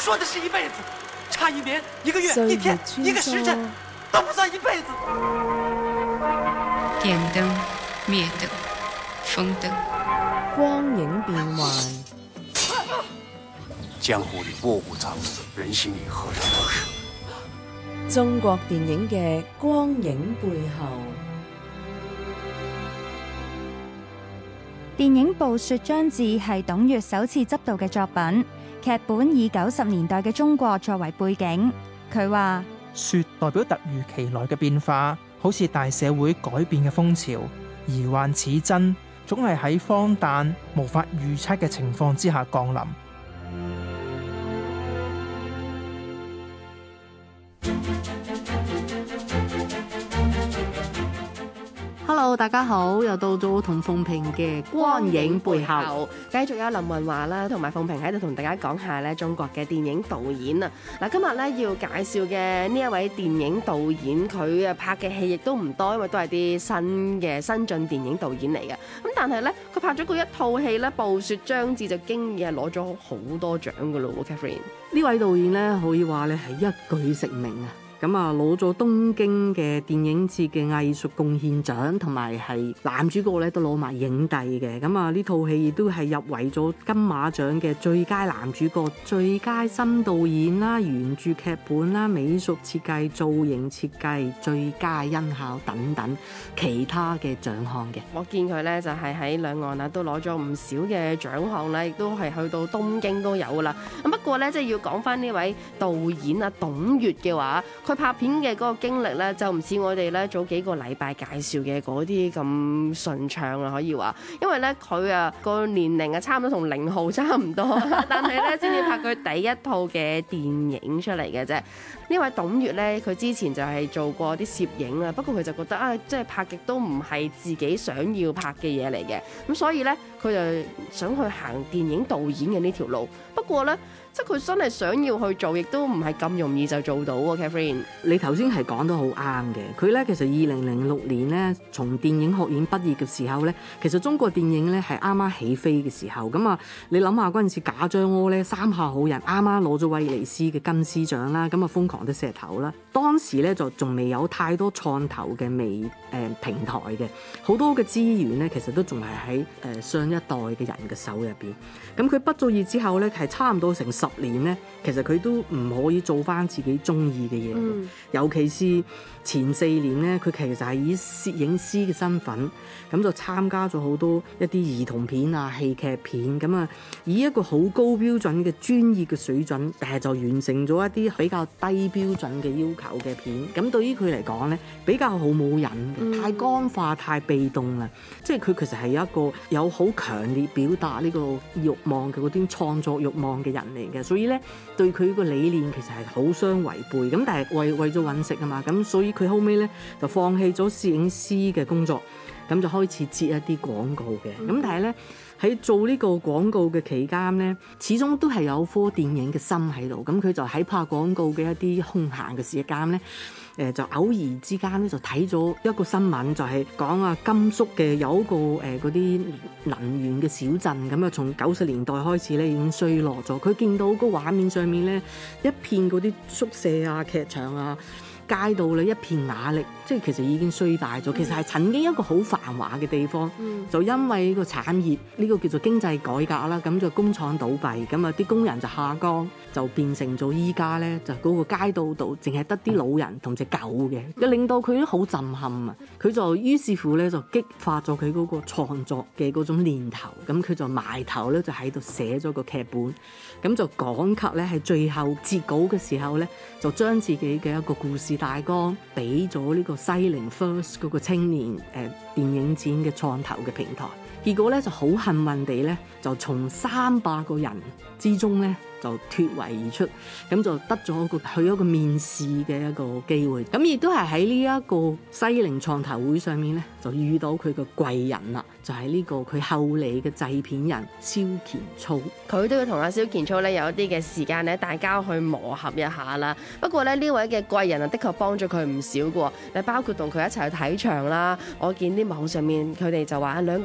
說的是一輩子，差一年、一個月、一天、一個時辰，都不算一輩子。 電燈、滅燈、風燈， 光影變幻。 江湖裏臥虎藏龍，人心裏何嘗不是？ 中國電影嘅光影背後。 電影《暴雪將至》係董越首次執導嘅作品，劇本以90年代嘅中國作為背景。佢話： 雪代表突如其來嘅變化，好似大社會改變嘅風潮，疑幻似真，總係喺荒誕、無法預測嘅情況之下降臨。 Hello， 大家好，又到咗同鳳萍嘅光影背後， 繼續有林雲華啦，同埋鳳萍喺度同大家講下咧中國嘅電影導演啊。嗱，今日咧要介紹嘅呢一位電影導演，佢啊拍嘅戲亦都唔多，因為都係啲新晉電影導演嚟嘅。咁但係咧，佢拍咗嗰一套戲咧《暴雪將至》就經已係攞咗好多獎噶咯喎 Catherine。 呢位導演咧可以話咧係一舉成名啊！咁啊，攞咗東京嘅電影節嘅藝術貢獻獎，同埋係男主角咧都攞埋影帝嘅。咁啊，呢套戲亦都係入圍咗金馬獎嘅最佳男主角、最佳新導演啦、原著劇本啦、美術設計、造型設計、最佳音效等等其他嘅獎項嘅。 我見佢咧就係喺兩岸啊都攞咗唔少嘅獎項啦，亦都係去到東京都有噶啦。咁不過咧，即係要講翻呢位導演啊董越嘅話，佢拍片嘅嗰個經歷咧，就唔似我哋咧早幾個禮拜介紹嘅嗰啲咁順暢啦，可以話。因為咧佢啊個年齡啊差唔多同寧浩差唔多，但係咧先至拍佢第一套嘅電影出嚟嘅啫。呢位董越咧，佢之前就係做過啲攝影啊，不過佢就覺得啊，即係拍極都唔係自己想要拍嘅嘢嚟嘅，咁所以咧佢就想去行電影導演嘅呢條路。不過咧，即係佢真係想要去做，亦都唔係咁容易就做到喎。Catherine， 你頭先係講得好啱嘅。佢咧其實2006年咧從電影學院畢業嘅時候咧，其實中國電影咧係啱啱起飛嘅時候。咁啊，你諗下嗰陣時賈樟柯咧《三下好人》啱啱攞咗威尼斯嘅金獅獎啦，咁啊瘋狂的石頭啦，當時咧就仲未有太多創投嘅平台嘅，好多嘅資源咧其實都仲係喺上一代嘅人嘅手入邊。咁佢畢咗業之後咧係差唔多成10年咧，其實佢都唔可以做翻自己中意嘅嘢，尤其是前4年咧，佢其實係以攝影師嘅身份，咁就參加咗好多一啲兒童片啊、戲劇片，咁啊以一個好高標準嘅專業嘅水準，但係就完成咗一啲比較低標準嘅要求嘅片。咁對於佢嚟講咧，比較好冇癮嘅，太乾化、太被動啦。即係佢其實係一個有好強烈表達呢個慾望嘅嗰啲創作慾望嘅人嚟嘅，所以咧對佢個理念其實係好相違背。咁但係為咗揾食啊嘛，咁所以佢後尾咧就放棄咗攝影師嘅工作，咁就開始接一啲廣告嘅。咁但係咧喺做呢個廣告嘅期間咧，始終都係有顆電影嘅心喺度。咁佢就喺拍廣告嘅一啲空閒嘅時間咧，就偶然之間咧就睇咗一個新聞，就係講啊甘肅嘅有一個嗰啲能源嘅小鎮，咁啊從90年代開始咧已經衰落咗。佢見到個畫面上面咧一片嗰啲宿舍啊、劇場啊、街道咧一片瓦礫，即係其實已經衰敗咗。其實係曾經一個好繁華嘅地方，就因為呢個產業呢個叫做經濟改革啦，咁就工廠倒閉，咁啊啲工人就下崗，就變成咗依家咧就嗰個街道度淨係得啲老人同隻狗嘅，就令到佢都好震撼啊！佢就於是乎咧就激發咗佢嗰個創作嘅嗰種念頭，咁佢就埋頭咧就喺度寫咗個劇本，咁就講及咧係最後截稿嘅時候咧，就將自己嘅一個故事大綱俾咗呢個西寧 First 嗰個青年電影展嘅創投嘅平台，結果咧就好幸運地咧就從300個人之中咧就脫圍而出，咁就得咗去一個面試嘅一個機會。咁亦都係喺呢一個西寧創投會上面咧就遇到佢嘅貴人啦，就係呢個佢後嚟嘅製片人蕭乾操。 佢都要同阿蕭乾操咧有一啲嘅時間咧，大家去磨合一下啦。不過咧呢位嘅貴人啊，的確幫咗佢唔少嘅喎。包括同佢一齊去睇場啦。我見啲網上面佢哋就話2個年輕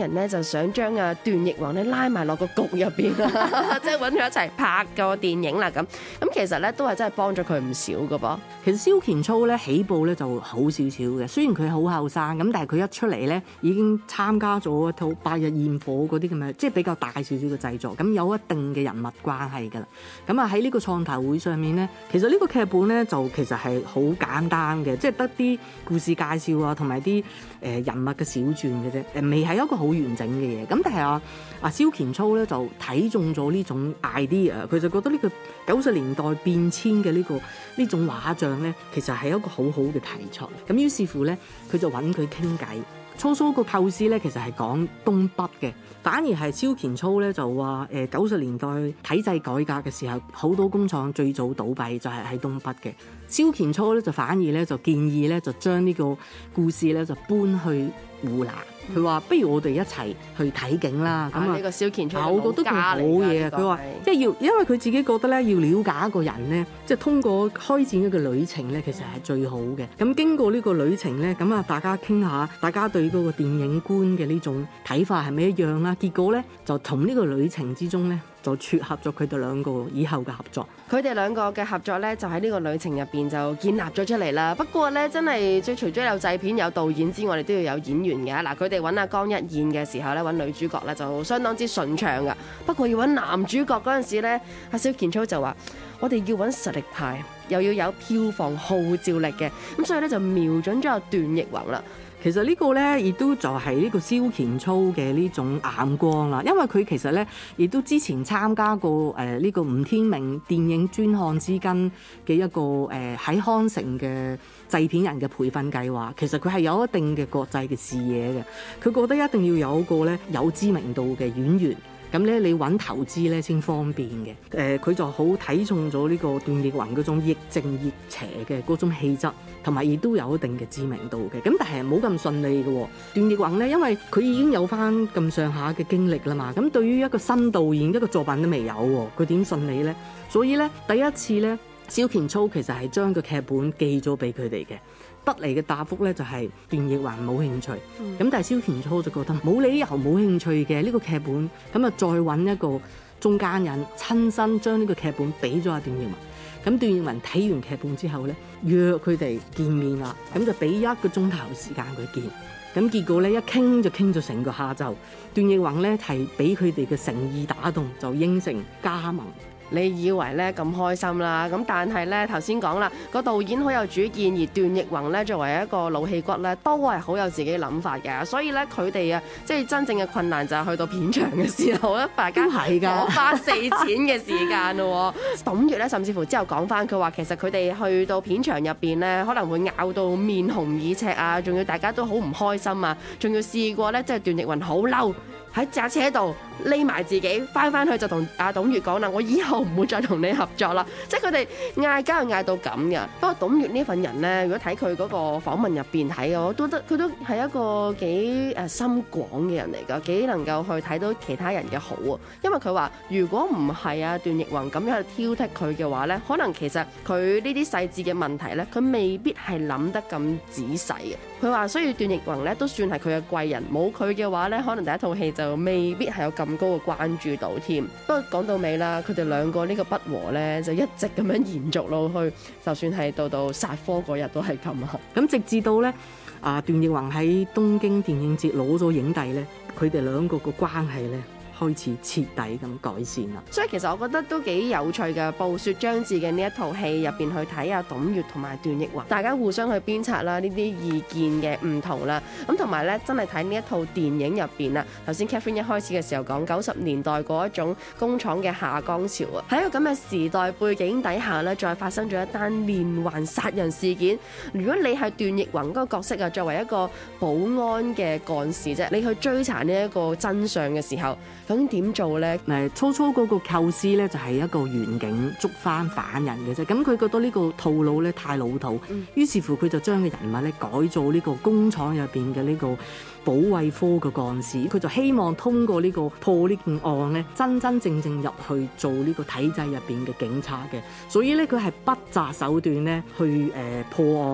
人咧就想將段奕宏咧拉埋落個局入邊啦，即係揾佢一齊拍個電影啦咁。咁其實咧都係真係幫咗佢唔少噶噃。 其實蕭乾操咧起步咧就好少少嘅，雖然佢好後生咁，但係佢一出嚟咧已經參加咗一套《白日焰火》嗰啲咁嘅，即係比較大少少嘅製作，咁有一定嘅人物關係㗎啦。咁啊喺呢個創投會上面咧，其實呢個劇本咧就其實係好簡單嘅，即係得啲故事介紹啊，同埋啲人物嘅小傳嘅啫，未係一個好完整嘅嘢。咁但係阿蕭乾操咧就睇中咗呢種 idea， 佢就覺得呢個90年代變遷嘅呢種畫像咧，其實係一個好好嘅題材。咁於是乎咧，佢就揾佢傾偈。初初個構思咧，其實係講東北嘅，反而係蕭乾操咧就話90年代體制改革嘅時候，好多工廠最早倒閉就係喺東北嘅。蕭乾操咧就反而咧就建議咧就將呢個故事咧就搬去湖南。佢話不如我哋一齊去睇景啦。咁呢個蕭乾操我覺得佢好嘢啊！佢話即係因為佢自己覺得咧要了解一個人咧，即係通過開展一個旅程咧，其實係最好嘅。咁經過呢個旅程咧，咁啊大家傾下，大家對嗰個電影觀嘅呢種睇法係咪一樣啦？結果咧就從呢個旅程之中咧，就撮合咗佢哋兩個以後嘅合作。 佢哋兩個嘅合作咧，就喺呢個旅程入邊就建立咗出嚟啦。不過咧，真係除咗有製片有導演之外，我哋都要有演員嘅。嗱，佢哋揾阿江一燕嘅時候咧，揾女主角咧就相當之順暢噶。不過要揾男主角嗰陣時咧，阿蕭乾操就話：我哋要揾實力派，又要有票房號召力嘅。咁所以咧就瞄準咗阿段奕宏啦。 其實呢個呢，亦都就係呢個蕭乾操嘅呢種眼光啦，因為佢其實呢，亦都之前參加過呢個吳天明電影專項資金嘅一個喺康城嘅製片人嘅培訓計劃。其實佢係有一定嘅國際嘅視野嘅，佢覺得一定要有一個呢有知名度嘅演員。咁咧，你揾投資咧先方便嘅。佢就好睇重咗呢個段奕宏嗰種亦正亦邪嘅嗰種氣質，同埋亦都有一定嘅知名度嘅。咁但係冇咁順利嘅。段奕宏咧，因為佢已經有翻咁上下嘅經歷啦嘛。咁對於一個新導演，一個作品都未有，佢點順利咧？所以咧，第一次咧，蕭乾操其實係將個劇本寄咗俾佢哋嘅。得嚟嘅答覆咧就係段奕宏冇興趣，咁但係蕭乾操就覺得冇理由冇興趣嘅呢個劇本，咁啊再揾一個中間人親身將呢個劇本俾咗阿段奕宏。咁段奕宏睇完劇本之後咧，約佢哋見面啦，咁就俾1個鐘頭時間佢見。咁結果咧一傾就傾咗成個下晝，段奕宏咧係俾佢哋嘅誠意打動，就應承加盟。 你以為咧咁開心啦，咁但係咧頭先講啦，個導演好有主見，而段奕宏咧作為一個老戲骨咧，都係好有自己諗法嘅，所以咧佢哋啊，即係真正嘅困難就係去到片場嘅時候咧，大家攞花4錢嘅時間咯。董月咧甚至乎之後講翻，佢話其實佢哋去到片場入邊咧，可能會拗到面紅耳赤啊，仲要大家都好唔開心啊，仲要試過咧，即係段奕宏好嬲。喺架車度匿埋自己，翻去就同阿董月講啦，我以後唔會再同你合作啦。即係佢哋嗌交嗌到咁嘅。不過董月呢份人呢，如果睇佢嗰個訪問入邊睇嘅，我都覺得佢都係一個幾心廣嘅人嚟㗎，幾能夠去睇到其他人嘅好啊。因為佢話，如果唔係啊段奕宏咁樣去挑剔佢嘅話呢，可能其實佢呢啲細緻嘅問題呢，佢未必係諗得咁仔細嘅。佢話，所以段奕宏呢都算係佢嘅貴人，冇佢嘅話呢，可能第一套戲就未必係有咁高嘅關注度添。不過講到尾啦，佢哋兩個呢個不和呢，就一直咁樣延續落去，就算係到殺科嗰日都係咁啊。 咁直至到呢，段奕宏喺東京電影節攞咗影帝呢，佢哋兩個個關係呢，開始徹底咁改善啦， 所以其實我覺得都幾有趣嘅。暴雪將至嘅呢一套戲入邊去睇下董月同埋段奕宏，大家互相去鞭策啦，呢啲意見嘅唔同啦。咁同埋咧，真係睇呢一套電影入邊啦。頭先 Catherine 一開始嘅時候講90年代嗰一種工廠嘅下崗潮啊，喺一個咁嘅時代背景底下咧，再發生咗一單連環殺人事件。如果你係段奕宏嗰個角色啊，作為一個保安嘅幹事啫，你去追查呢一個真相嘅時候，究竟點做呢？ 初嗰個構思咧就係一個遠景捉翻犯人嘅啫。咁佢覺得呢個套路咧太老土，於是乎佢就將個人物咧改做呢個工廠入邊嘅呢個保衛科嘅幹事。佢就希望通過呢個破呢件案咧，真真正正入去做呢個體制入邊嘅警察嘅。所以咧佢係不擇手段咧去破案。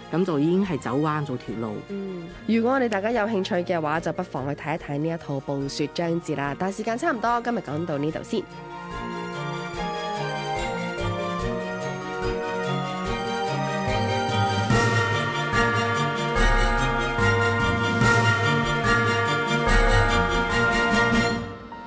咁就已經係走彎咗條路。 如果我哋大家有興趣嘅話，就不妨去睇一睇呢一套《暴雪將至》啦。但係時間差唔多，今日講到呢度先。